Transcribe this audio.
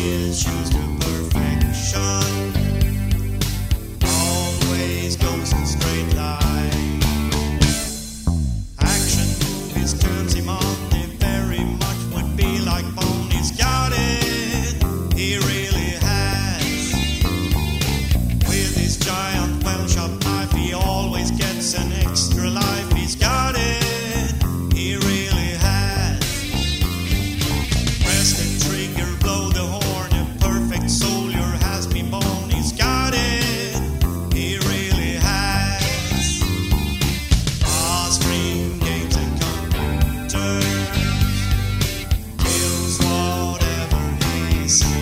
issues to perfection. Always goes in straight line. Action movies turns him on. They very much would be like Bone. He's got it. He really has. With his giant well-shot knife, he always gets an extra life. He's got it. He really has. Press the trigger, blow the horn. A perfect soldier has been born. He's got it. He really has. Austrian gates and counters. Kills whatever he sees.